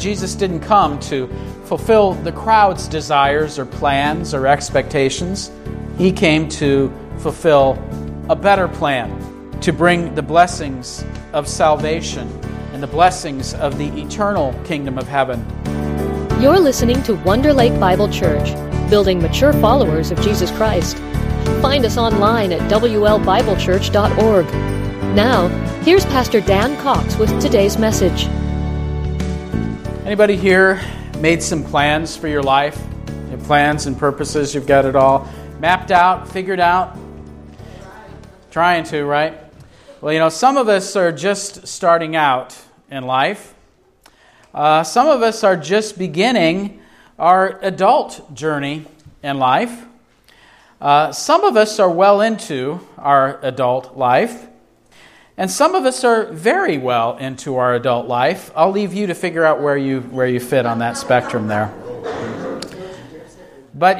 Jesus didn't come to fulfill the crowd's desires or plans or expectations. He came to fulfill a better plan, to bring the blessings of salvation and the blessings of the eternal kingdom of heaven. You're listening to Wonder Lake Bible Church, building mature followers of Jesus Christ. Find us online at WLBibleChurch.org. Now, here's Pastor Dan Cox with today's message. Anybody here made some plans for your life? Your plans and purposes, you've got it all mapped out, figured out? Trying to, right? Well, some of us are just starting out in life. Some of us are just beginning our adult journey in life. Some of us are well into our adult life. And some of us are very well into our adult life. I'll leave you to figure out where you fit on that spectrum there. But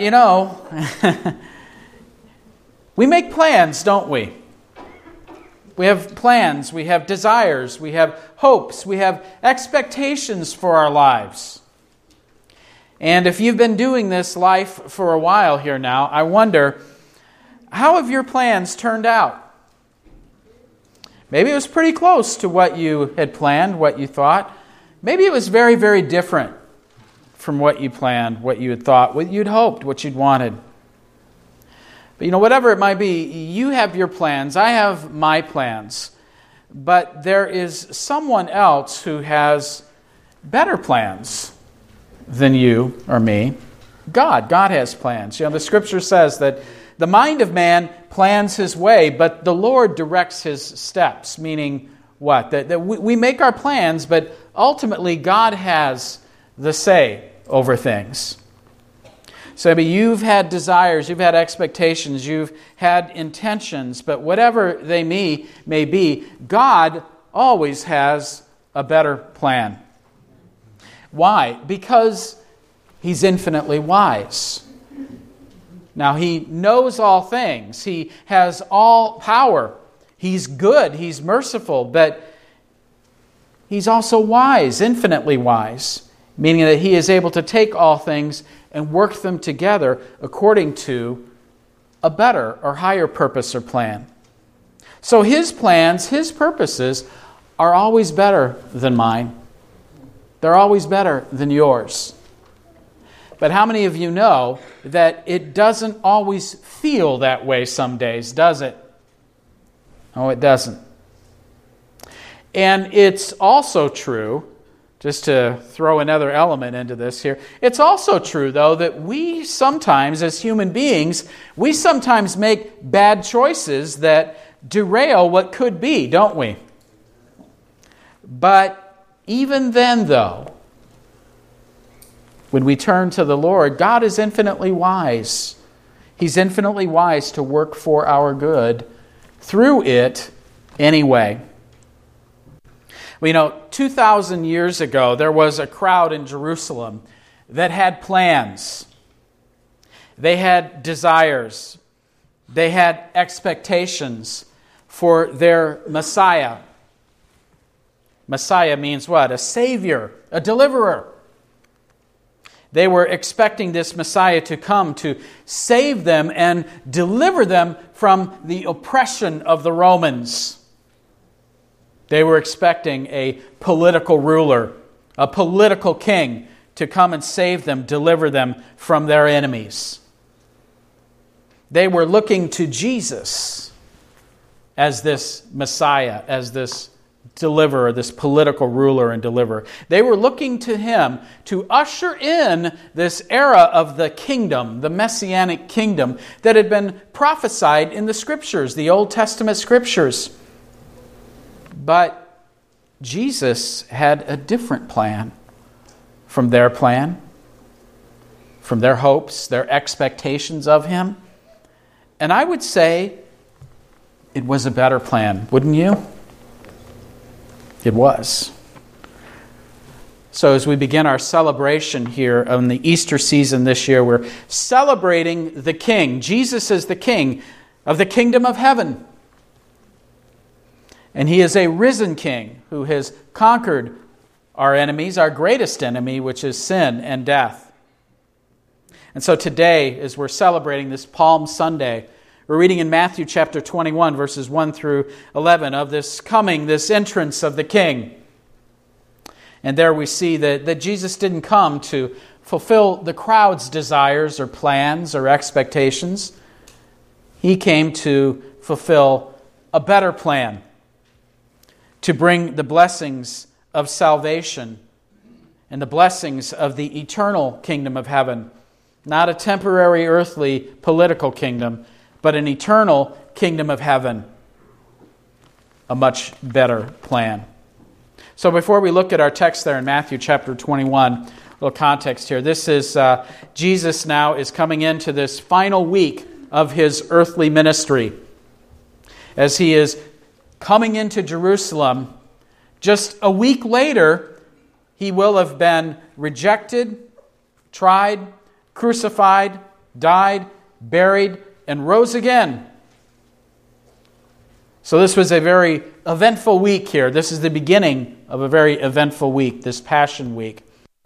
we make plans, don't we? We have plans, we have desires, we have hopes, we have expectations for our lives. And if you've been doing this life for a while here now, I wonder, how have your plans turned out? Maybe it was pretty close to what you had planned, what you thought. Maybe it was very, very different from what you planned, what you had thought, what you'd hoped, what you'd wanted. But whatever it might be, you have your plans, I have my plans. But there is someone else who has better plans than you or me. God has plans. The Scripture says that the mind of man plans his way, but the Lord directs his steps. Meaning what? That we make our plans, but ultimately God has the say over things. So you've had desires, you've had expectations, you've had intentions, but whatever they may be, God always has a better plan. Why? Because He's infinitely wise. Now, He knows all things. He has all power. He's good. He's merciful. But He's also wise, infinitely wise, meaning that He is able to take all things and work them together according to a better or higher purpose or plan. So His plans, His purposes are always better than mine. They're always better than yours. But how many of you know that it doesn't always feel that way some days, does it? No, it doesn't. And it's also true, just to throw another element into this here, it's also true, though, that we sometimes, as human beings, we sometimes make bad choices that derail what could be, don't we? But even then, though, when we turn to the Lord, God is infinitely wise. He's infinitely wise to work for our good through it anyway. Well, 2,000 years ago, there was a crowd in Jerusalem that had plans. They had desires. They had expectations for their Messiah. Messiah means what? A Savior, a deliverer. They were expecting this Messiah to come to save them and deliver them from the oppression of the Romans. They were expecting a political ruler, a political king, to come and save them, deliver them from their enemies. They were looking to Jesus as this Messiah, as this deliverer, this political ruler and deliverer. They were looking to Him to usher in this era of the kingdom, the Messianic kingdom that had been prophesied in the Scriptures, the Old Testament Scriptures. But Jesus had a different plan from their hopes, their expectations of Him. And I would say it was a better plan, wouldn't you? It was. So as we begin our celebration here on the Easter season this year, we're celebrating the King. Jesus is the King of the kingdom of heaven. And He is a risen King who has conquered our enemies, our greatest enemy, which is sin and death. And so today, as we're celebrating this Palm Sunday, we're reading in Matthew chapter 21, verses 1 through 11, of this entrance of the King. And there we see that Jesus didn't come to fulfill the crowd's desires or plans or expectations. He came to fulfill a better plan, to bring the blessings of salvation and the blessings of the eternal kingdom of heaven. Not a temporary earthly political kingdom, but an eternal kingdom of heaven. A much better plan. So before we look at our text there in Matthew chapter 21, a little context here. This is Jesus now is coming into this final week of his earthly ministry. As he is coming into Jerusalem, just a week later, he will have been rejected, tried, crucified, died, buried, and rose again. So this was a very eventful week here. This is the beginning of a very eventful week, this Passion Week.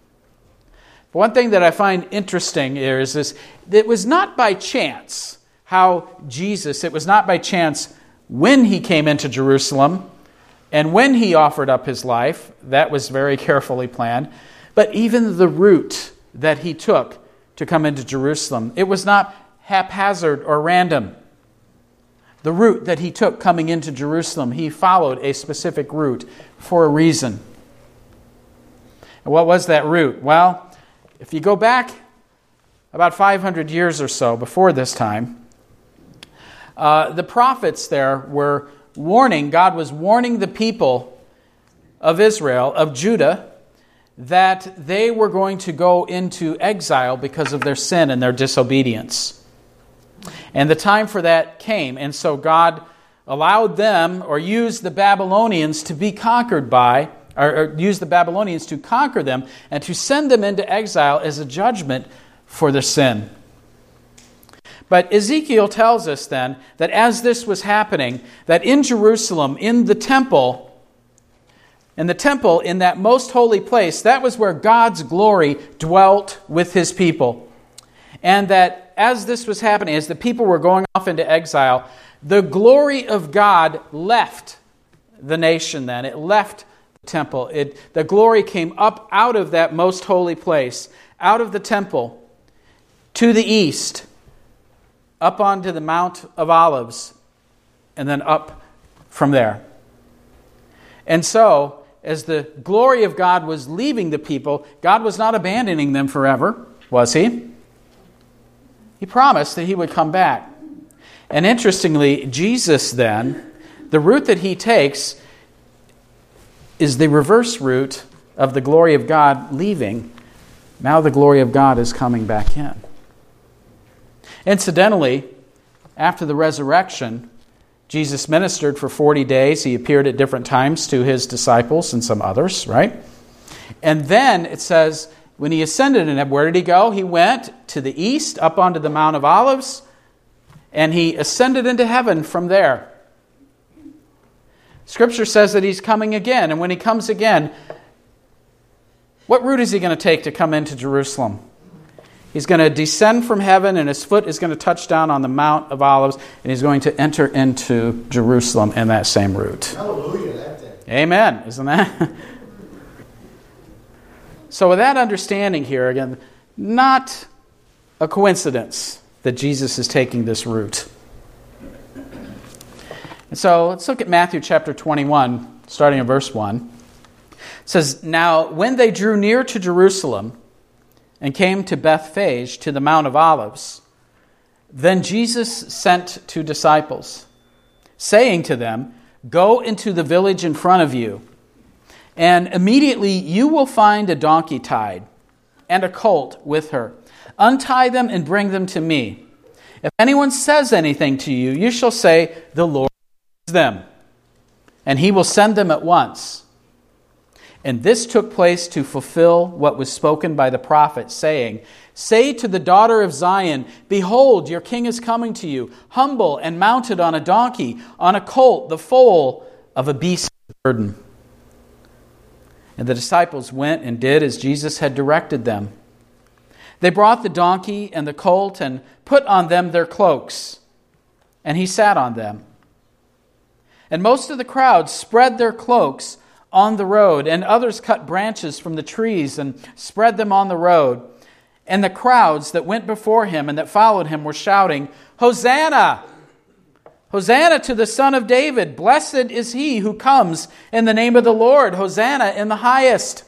But one thing that I find interesting here is this: it was not by chance it was not by chance when he came into Jerusalem and when he offered up his life. That was very carefully planned. But even the route that he took to come into Jerusalem, it was not haphazard or random. The route that he took coming into Jerusalem, he followed a specific route for a reason. And what was that route? Well, if you go back about 500 years or so before this time, the prophets there were warning, God was warning the people of Israel, of Judah, that they were going to go into exile because of their sin and their disobedience. And the time for that came, and so God allowed them, or used the Babylonians to be conquered by, or used the Babylonians to conquer them and to send them into exile as a judgment for their sin. But Ezekiel tells us then that as this was happening, that in Jerusalem, in the temple, in that most holy place, that was where God's glory dwelt with his people. And that as this was happening, as the people were going off into exile, the glory of God left the nation then. It left the temple. The glory came up out of that most holy place, out of the temple, to the east, up onto the Mount of Olives, and then up from there. And so, as the glory of God was leaving the people, God was not abandoning them forever, was he? He promised that he would come back. And interestingly, Jesus then, the route that he takes is the reverse route of the glory of God leaving. Now the glory of God is coming back in. Incidentally, after the resurrection, Jesus ministered for 40 days. He appeared at different times to his disciples and some others, right? And then it says, when he ascended, and where did he go? He went to the east, up onto the Mount of Olives, and he ascended into heaven from there. Scripture says that he's coming again, and when he comes again, what route is he going to take to come into Jerusalem? He's going to descend from heaven, and his foot is going to touch down on the Mount of Olives, and he's going to enter into Jerusalem in that same route. Hallelujah, that day. Amen, isn't that? So with that understanding here, again, not a coincidence that Jesus is taking this route. And so let's look at Matthew chapter 21, starting in verse 1. It says, "Now when they drew near to Jerusalem and came to Bethphage, to the Mount of Olives, then Jesus sent 2 disciples, saying to them, 'Go into the village in front of you, and immediately you will find a donkey tied, and a colt with her. Untie them and bring them to me. If anyone says anything to you, you shall say, "The Lord sends them," and he will send them at once.' And this took place to fulfill what was spoken by the prophet, saying, 'Say to the daughter of Zion, Behold, your king is coming to you, humble and mounted on a donkey, on a colt, the foal of a beast of burden.' And the disciples went and did as Jesus had directed them. They brought the donkey and the colt and put on them their cloaks, and he sat on them. And most of the crowd spread their cloaks on the road, and others cut branches from the trees and spread them on the road. And the crowds that went before him and that followed him were shouting, "Hosanna! Hosanna to the Son of David! Blessed is he who comes in the name of the Lord! Hosanna in the highest!"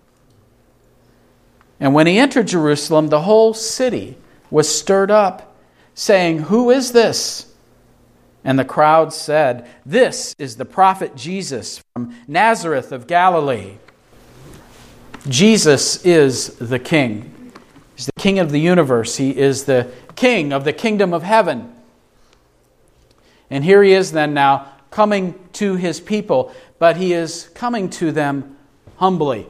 And when he entered Jerusalem, the whole city was stirred up, saying, "Who is this?" And the crowd said, "This is the prophet Jesus from Nazareth of Galilee." Jesus is the King. He's the King of the universe. He is the King of the kingdom of heaven. And here he is then now coming to his people, but he is coming to them humbly.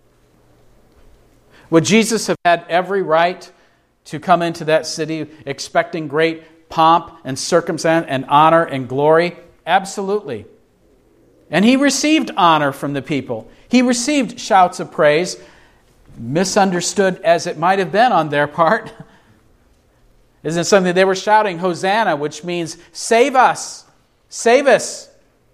Would Jesus have had every right to come into that city expecting great pomp and circumstance and honor and glory? Absolutely. And he received honor from the people. He received shouts of praise, misunderstood as it might have been on their part. Isn't it something they were shouting, "Hosanna," which means save us, save us.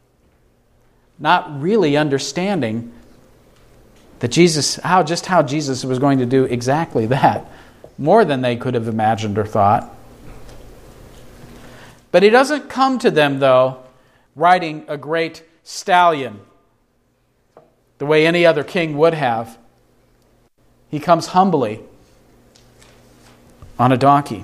Not really understanding that how Jesus was going to do exactly that, more than they could have imagined or thought. But he doesn't come to them, though, riding a great stallion, the way any other king would have. He comes humbly on a donkey.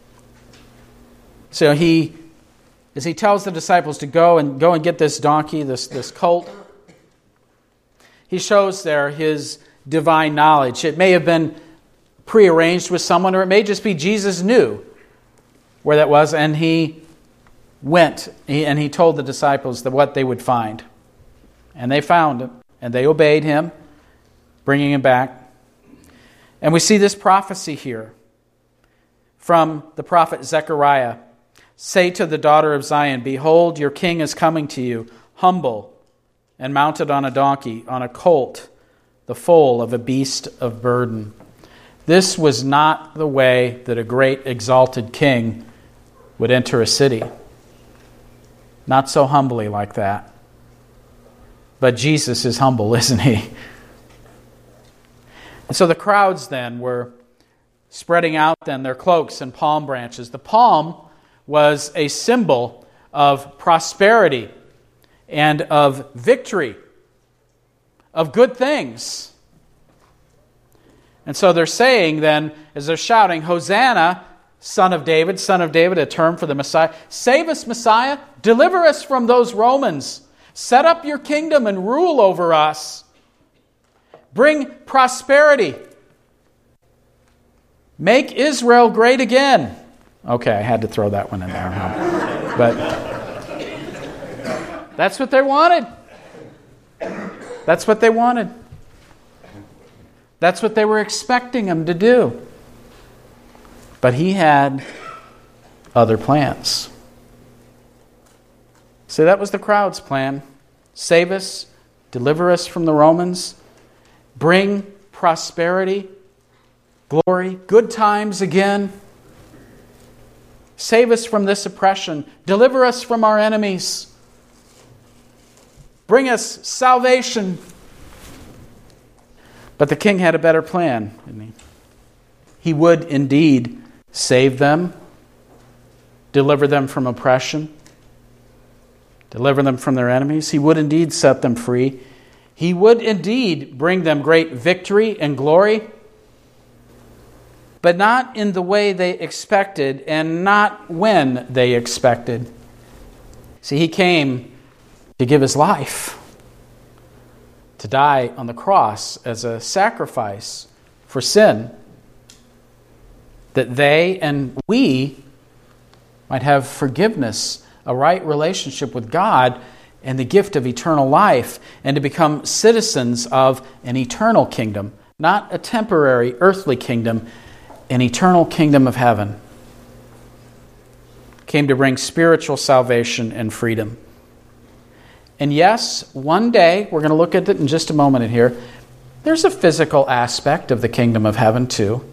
So as he tells the disciples to go and get this donkey, this colt, he shows there his divine knowledge. It may have been prearranged with someone, or it may just be Jesus knew where that was, and he went and he told the disciples what they would find. And they found him, and they obeyed him, bringing him back. And we see this prophecy here from the prophet Zechariah. "Say to the daughter of Zion, behold, your king is coming to you, humble and mounted on a donkey, on a colt, the foal of a beast of burden." This was not the way that a great exalted king would enter a city. Not so humbly like that. But Jesus is humble, isn't he? And so the crowds then were spreading out then their cloaks and palm branches. The palm was a symbol of prosperity and of victory, of good things. And so they're saying then, as they're shouting, "Hosanna, Son of David," a term for the Messiah. "Save us, Messiah. Deliver us from those Romans. Set up your kingdom and rule over us. Bring prosperity. Make Israel great again." Okay, I had to throw that one in there. Huh? But that's what they wanted. That's what they wanted. That's what they were expecting him to do. But he had other plans. So that was the crowd's plan. Save us, deliver us from the Romans, bring prosperity, glory, good times again. Save us from this oppression. Deliver us from our enemies. Bring us salvation. But the king had a better plan, didn't he? He would indeed save them, deliver them from oppression, deliver them from their enemies. He would indeed set them free. He would indeed bring them great victory and glory, but not in the way they expected and not when they expected. See, he came to give his life, to die on the cross as a sacrifice for sin, that they and we might have forgiveness, a right relationship with God, and the gift of eternal life, and to become citizens of an eternal kingdom, not a temporary earthly kingdom, an eternal kingdom of heaven. Came to bring spiritual salvation and freedom. And yes, one day, we're going to look at it in just a moment here, There's a physical aspect of the kingdom of heaven too.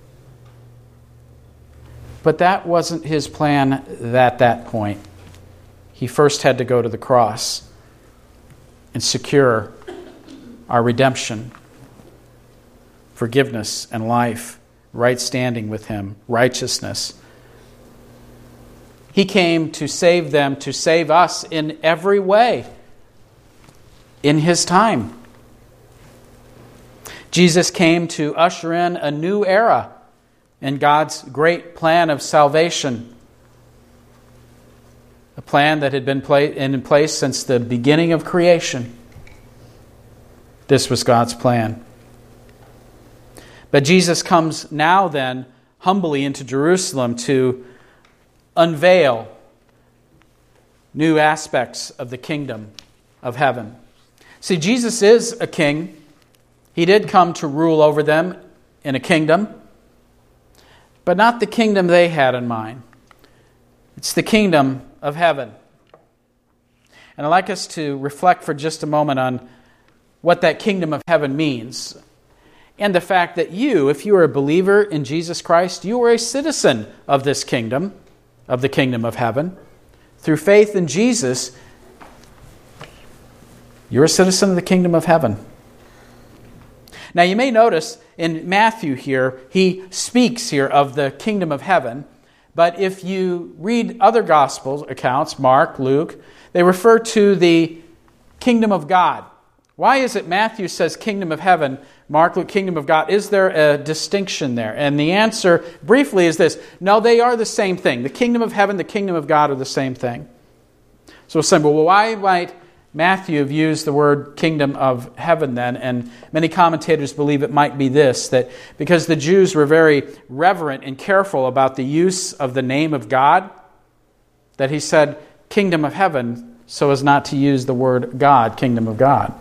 But that wasn't his plan at that point. He first had to go to the cross and secure our redemption, forgiveness and life, right standing with him, righteousness. He came to save them, to save us in every way in his time. Jesus came to usher in a new era in God's great plan of salvation. A plan that had been in place since the beginning of creation. This was God's plan. But Jesus comes now then humbly into Jerusalem to unveil new aspects of the kingdom of heaven. See, Jesus is a king. He did come to rule over them in a kingdom, but not the kingdom they had in mind. It's the kingdom of heaven. And I'd like us to reflect for just a moment on what that kingdom of heaven means, and the fact that you, if you are a believer in Jesus Christ, you are a citizen of this kingdom, of the kingdom of heaven. Through faith in Jesus, you're a citizen of the kingdom of heaven. Now you may notice in Matthew here, he speaks here of the kingdom of heaven, but if you read other gospel accounts, Mark, Luke, they refer to the kingdom of God. Why is it Matthew says kingdom of heaven, Mark, Luke, kingdom of God? Is there a distinction there? And the answer briefly is this: no, they are the same thing. The kingdom of heaven, the kingdom of God are the same thing. So simple. Well, why might Matthew have used the word kingdom of heaven then? And many commentators believe it might be this, that because the Jews were very reverent and careful about the use of the name of God, that he said kingdom of heaven so as not to use the word God, kingdom of God.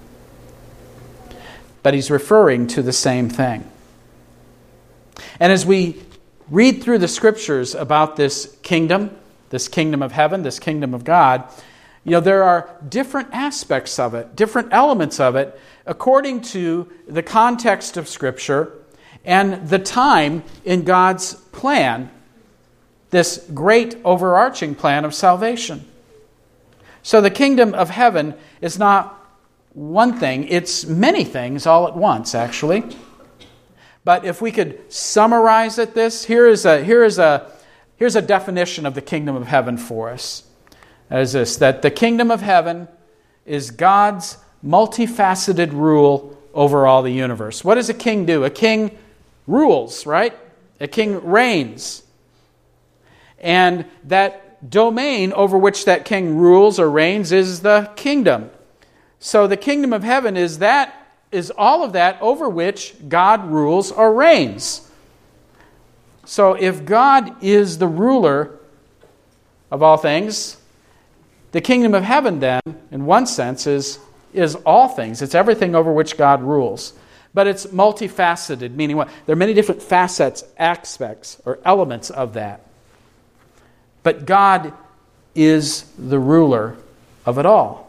But he's referring to the same thing. And as we read through the scriptures about this kingdom of heaven, this kingdom of God, there are different aspects of it, different elements of it, according to the context of Scripture and the time in God's plan, this great overarching plan of salvation. So the kingdom of heaven is not one thing, it's many things all at once, actually. But if we could summarize it, here's a definition of the kingdom of heaven for us. That is this: that the kingdom of heaven is God's multifaceted rule over all the universe. What does a king do? A king rules, right? A king reigns. And that domain over which that king rules or reigns is the kingdom. So the kingdom of heaven is all of that over which God rules or reigns. So if God is the ruler of all things, the kingdom of heaven then, in one sense, is all things. It's everything over which God rules. But it's multifaceted, meaning what? There are many different facets, aspects, or elements of that. But God is the ruler of it all.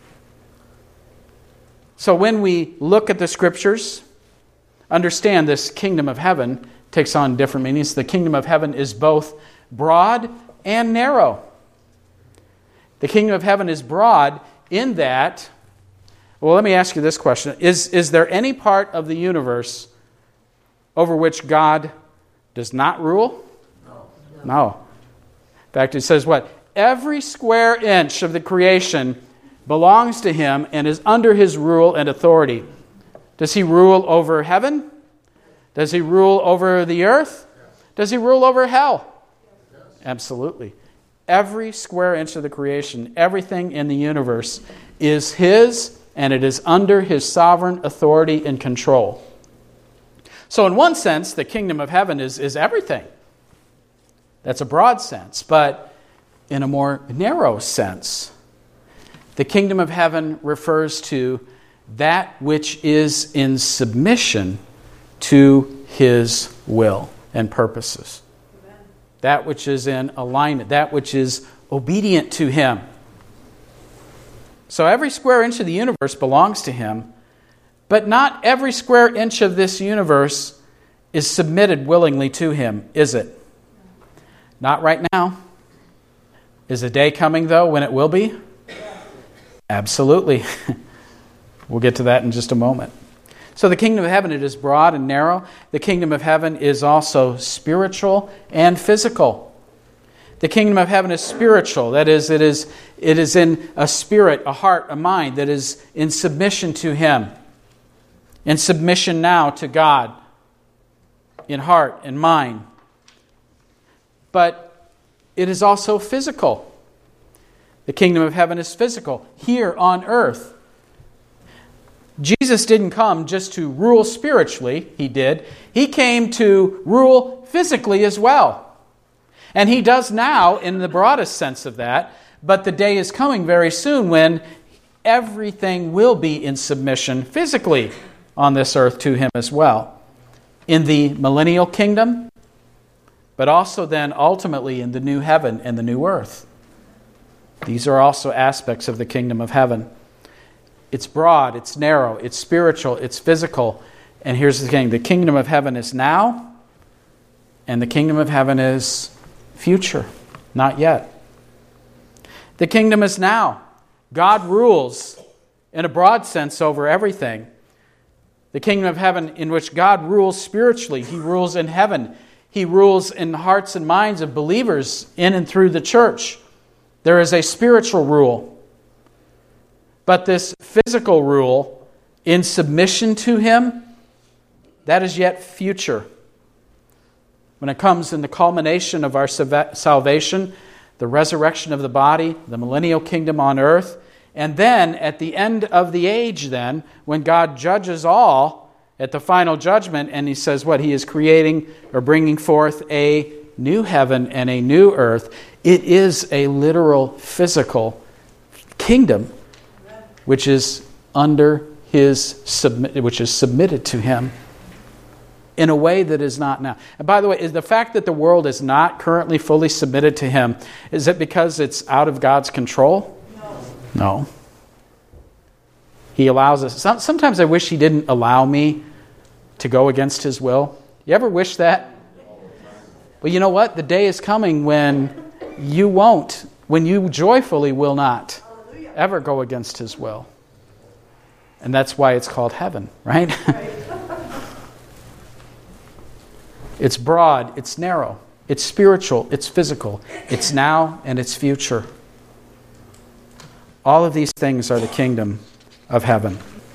So when we look at the Scriptures, understand this kingdom of heaven takes on different meanings. The kingdom of heaven is both broad and narrow. The kingdom of heaven is broad in that, well, let me ask you this question. Is there any part of the universe over which God does not rule? No. In fact, it says what? Every square inch of the creation belongs to Him and is under His rule and authority. Does He rule over heaven? Does He rule over the earth? Does He rule over hell? Absolutely. Every square inch of the creation, everything in the universe is His, and it is under His sovereign authority and control. So in one sense, the kingdom of heaven is everything. That's a broad sense. But in a more narrow sense, the kingdom of heaven refers to that which is in submission to His will and purposes. Amen. That which is in alignment, that which is obedient to Him. So every square inch of the universe belongs to Him, But not every square inch of this universe is submitted willingly to Him, is it? Not right now. Is a day coming, though, when it will be? Absolutely. We'll get to that in just a moment. So the kingdom of heaven, it is broad and narrow. The kingdom of heaven is also spiritual and physical. The kingdom of heaven is spiritual. That is, it is in a spirit, a heart, a mind that is in submission to Him. In submission now to God. In heart and mind. But it is also physical. The kingdom of heaven is physical, here on earth. Jesus didn't come just to rule spiritually, He did. He came to rule physically as well. And He does now in the broadest sense of that, but the day is coming very soon when everything will be in submission physically on this earth to Him as well. In the millennial kingdom, but also then ultimately in the new heaven and the new earth. These are also aspects of the kingdom of heaven. It's broad, it's narrow, it's spiritual, it's physical. And here's the thing, the kingdom of heaven is now, and the kingdom of heaven is future, not yet. The kingdom is now. God rules in a broad sense over everything. The kingdom of heaven in which God rules spiritually, He rules in heaven. He rules in the hearts and minds of believers in and through the church. There is a spiritual rule. But this physical rule, in submission to Him, that is yet future. When it comes in the culmination of our salvation, the resurrection of the body, the millennial kingdom on earth, and then at the end of the age then, when God judges all, at the final judgment, and He says what? He is creating or bringing forth a new heaven and a new earth. It is a literal physical kingdom which is under which is submitted to Him in a way that is not now. And by the way, is the fact that the world is not currently fully submitted to Him, is it because it's out of God's control? No. He allows us. Sometimes I wish He didn't allow me to go against His will. You ever wish that? Well, you know what? The day is coming when you won't, when you joyfully will not ever go against His will. And that's why it's called heaven, right? It's broad, it's narrow, it's spiritual, it's physical, it's now and it's future. All of these things are the kingdom of heaven.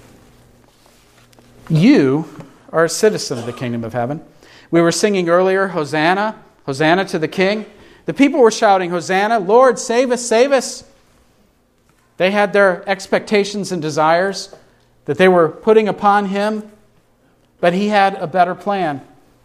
You are a citizen of the kingdom of heaven. We were singing earlier, Hosanna, Hosanna to the King. The people were shouting, Hosanna, Lord, save us, save us. They had their expectations and desires that they were putting upon Him, but He had a better plan.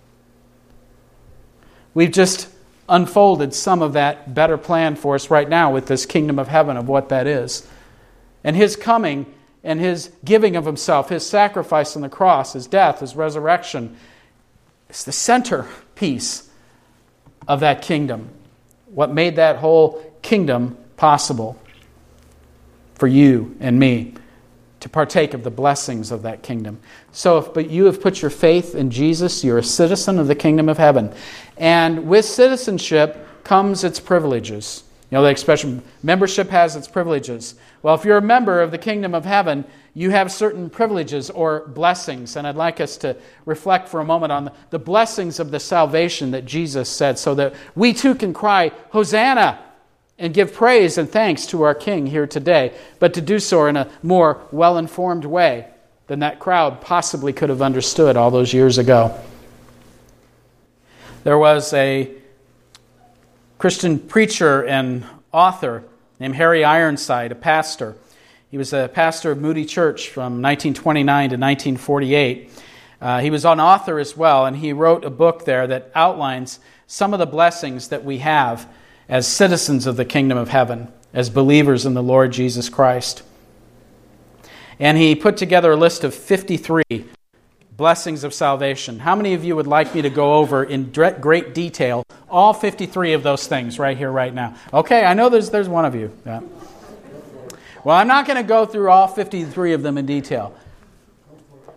We've just unfolded some of that better plan for us right now with this kingdom of heaven, of what that is. And His coming and His giving of Himself, His sacrifice on the cross, His death, His resurrection, is the centerpiece of that kingdom. What made that whole kingdom possible for you and me to partake of the blessings of that kingdom. So but you have put your faith in Jesus, you're a citizen of the kingdom of heaven. And with citizenship comes its privileges. You know the expression, membership has its privileges. Well, if you're a member of the kingdom of heaven, you have certain privileges or blessings. And I'd like us to reflect for a moment on the blessings of the salvation that Jesus said, so that we too can cry, Hosanna, and give praise and thanks to our King here today, but to do so in a more well-informed way than that crowd possibly could have understood all those years ago. There was a Christian preacher and author named Harry Ironside, a pastor. He was a pastor of Moody Church from 1929 to 1948. He was an author as well, and he wrote a book there that outlines some of the blessings that we have as citizens of the kingdom of heaven, as believers in the Lord Jesus Christ. And he put together a list of 53 blessings of salvation. How many of you would like me to go over in great detail all 53 of those things right here, right now? Okay, I know there's one of you. Yeah. Well, I'm not going to go through all 53 of them in detail.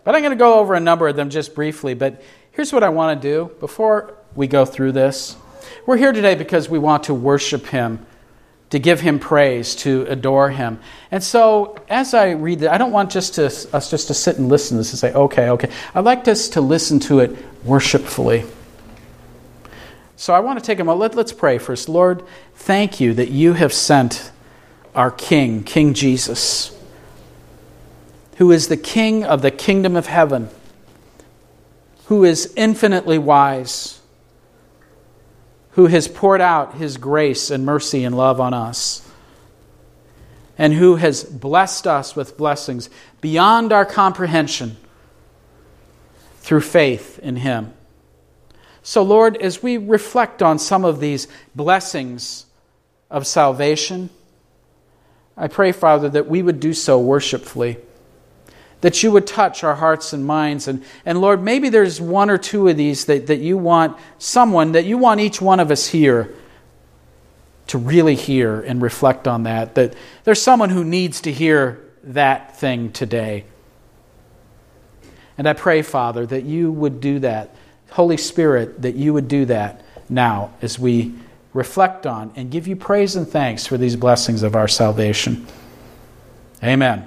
But I'm going to go over a number of them just briefly. But here's what I want to do before we go through this. We're here today because we want to worship Him, to give Him praise, to adore Him. And so as I read that, I don't want us just to sit and listen to this and say, okay. I'd like us to listen to it worshipfully. So I want to take a moment. Let's pray first. Lord, thank you that you have sent our King, King Jesus, who is the King of the kingdom of heaven, who is infinitely wise, who has poured out His grace and mercy and love on us, and who has blessed us with blessings beyond our comprehension through faith in Him. So, Lord, as we reflect on some of these blessings of salvation, I pray, Father, that we would do so worshipfully, that you would touch our hearts and minds. And Lord, maybe there's one or two of these that you want each one of us here to really hear and reflect on that there's someone who needs to hear that thing today. And I pray, Father, that you would do that. Holy Spirit, that you would do that now as we reflect on and give you praise and thanks for these blessings of our salvation. Amen.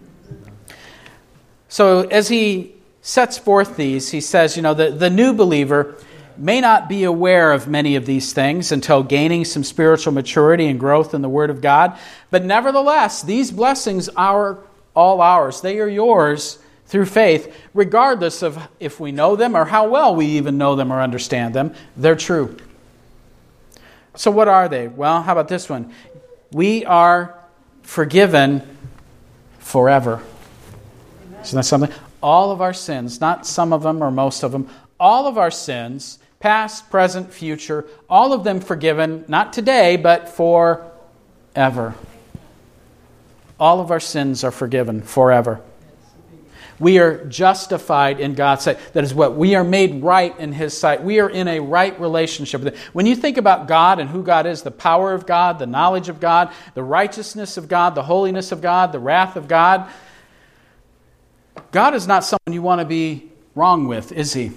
So as he sets forth these, he says, the new believer may not be aware of many of these things until gaining some spiritual maturity and growth in the Word of God. But nevertheless, these blessings are all ours. They are yours through faith, regardless of if we know them or how well we even know them or understand them. They're true. So what are they? Well, how about this one? We are forgiven forever. Isn't that something? All of our sins, not some of them or most of them, all of our sins, past, present, future, all of them forgiven, not today, but forever. All of our sins are forgiven forever. We are justified in God's sight. That is what we are made right in His sight. We are in a right relationship with Him. When you think about God and who God is, the power of God, the knowledge of God, the righteousness of God, the holiness of God, the wrath of God, God is not someone you want to be wrong with, is He?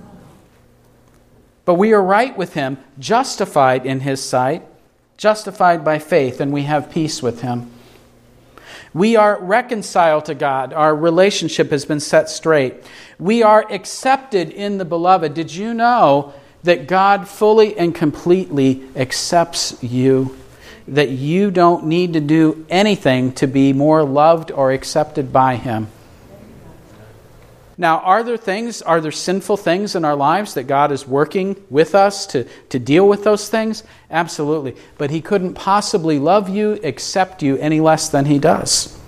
But we are right with Him, justified in His sight, justified by faith, and we have peace with Him. We are reconciled to God. Our relationship has been set straight. We are accepted in the Beloved. Did you know that God fully and completely accepts you? That you don't need to do anything to be more loved or accepted by Him? Now, are there sinful things in our lives that God is working with us to deal with those things? Absolutely. But He couldn't possibly love you, accept you any less than He does.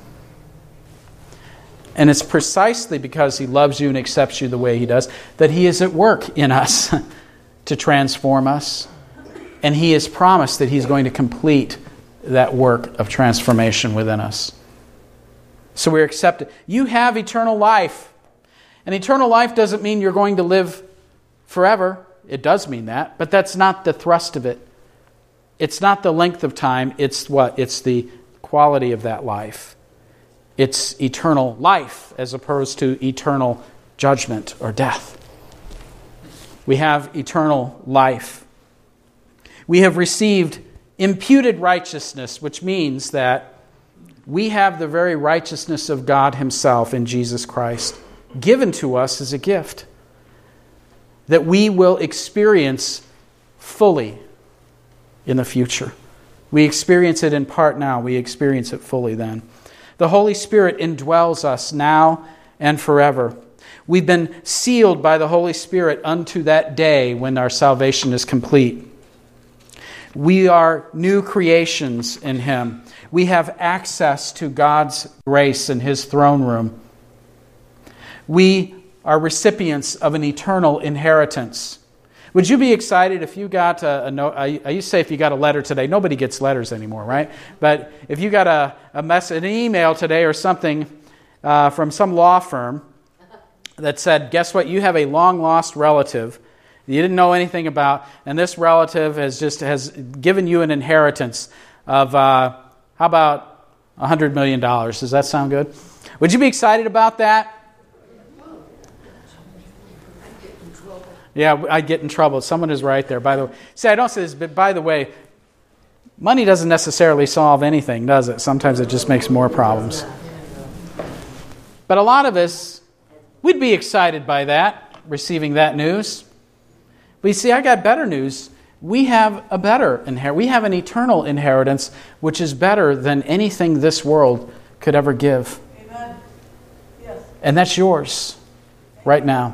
And it's precisely because He loves you and accepts you the way He does that He is at work in us to transform us. And He has promised that He's going to complete that work of transformation within us. So we're accepted. You have eternal life. And eternal life doesn't mean you're going to live forever. It does mean that, but that's not the thrust of it. It's not the length of time. It's what? It's the quality of that life. It's eternal life as opposed to eternal judgment or death. We have eternal life. We have received imputed righteousness, which means that we have the very righteousness of God Himself in Jesus Christ, given to us as a gift that we will experience fully in the future. We experience it in part now. We experience it fully then. The Holy Spirit indwells us now and forever. We've been sealed by the Holy Spirit unto that day when our salvation is complete. We are new creations in Him. We have access to God's grace in His throne room. We are recipients of an eternal inheritance. Would you be excited if you got a note? I used to say if you got a letter today. Nobody gets letters anymore, right? But if you got an email today or something from some law firm that said, guess what? You have a long-lost relative you didn't know anything about, and this relative has given you an inheritance of, how about $100 million? Does that sound good? Would you be excited about that? Yeah, I'd get in trouble. Someone is right there, by the way. See, I don't say this, but by the way, money doesn't necessarily solve anything, does it? Sometimes it just makes more problems. But a lot of us, we'd be excited by that, receiving that news. But you see, I got better news. We have a better inheritance. We have an eternal inheritance, which is better than anything this world could ever give. Amen. Yes. And that's yours right now.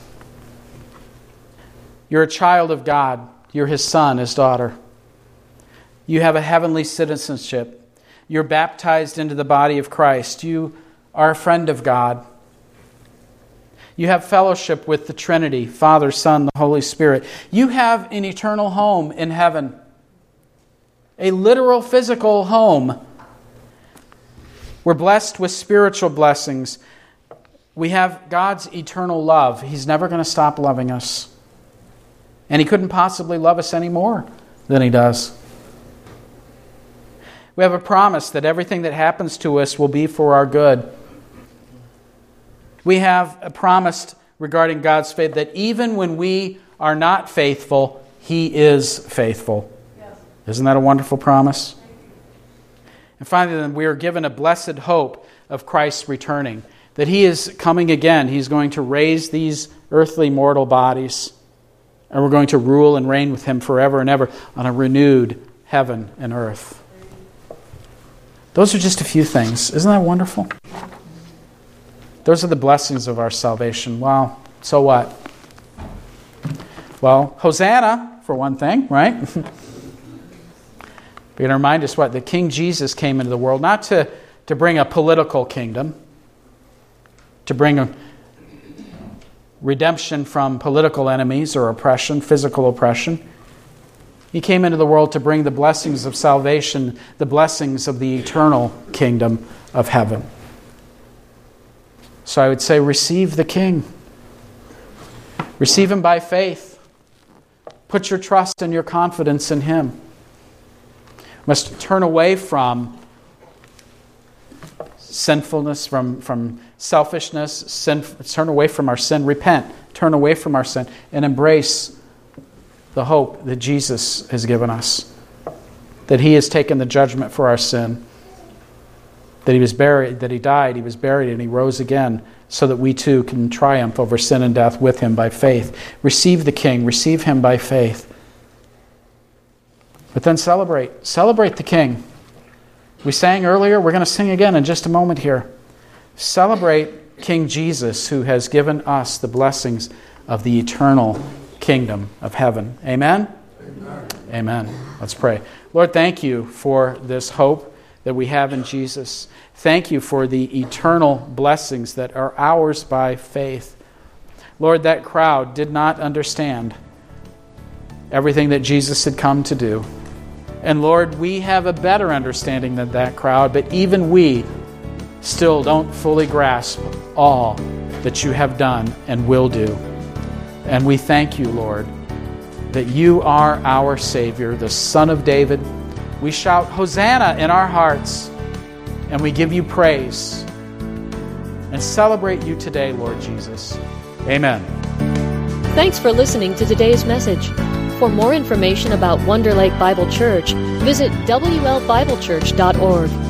You're a child of God. You're His son, His daughter. You have a heavenly citizenship. You're baptized into the body of Christ. You are a friend of God. You have fellowship with the Trinity, Father, Son, the Holy Spirit. You have an eternal home in heaven. A literal physical home. We're blessed with spiritual blessings. We have God's eternal love. He's never going to stop loving us. And He couldn't possibly love us any more than He does. We have a promise that everything that happens to us will be for our good. We have a promise regarding God's faith that even when we are not faithful, He is faithful. Yes. Isn't that a wonderful promise? And finally, then, we are given a blessed hope of Christ's returning, that He is coming again. He's going to raise these earthly mortal bodies, and we're going to rule and reign with Him forever and ever on a renewed heaven and earth. Those are just a few things. Isn't that wonderful? Those are the blessings of our salvation. Well, so what? Well, Hosanna, for one thing, right? We're going to remind us what? That King Jesus came into the world, not to bring a political kingdom, to bring a redemption from political enemies or oppression, physical oppression. He came into the world to bring the blessings of salvation, the blessings of the eternal kingdom of heaven. So I would say, receive the King. Receive Him by faith. Put your trust and your confidence in Him. You must turn away from sinfulness, from selfishness, turn away from our sin, repent, turn away from our sin, and embrace the hope that Jesus has given us. That He has taken the judgment for our sin. That He was buried, that He died, He was buried, and He rose again so that we too can triumph over sin and death with Him by faith. Receive the King, receive Him by faith. But then celebrate the King. We sang earlier, we're going to sing again in just a moment here. Celebrate King Jesus, who has given us the blessings of the eternal kingdom of heaven. Amen? Amen. Amen. Let's pray. Lord, thank You for this hope that we have in Jesus. Thank You for the eternal blessings that are ours by faith. Lord, that crowd did not understand everything that Jesus had come to do. And Lord, we have a better understanding than that crowd, but even we still don't fully grasp all that You have done and will do. And we thank You, Lord, that You are our Savior, the Son of David. We shout Hosanna in our hearts, and we give You praise and celebrate You today, Lord Jesus. Amen. Thanks for listening to today's message. For more information about Wonder Lake Bible Church, visit WLBibleChurch.org.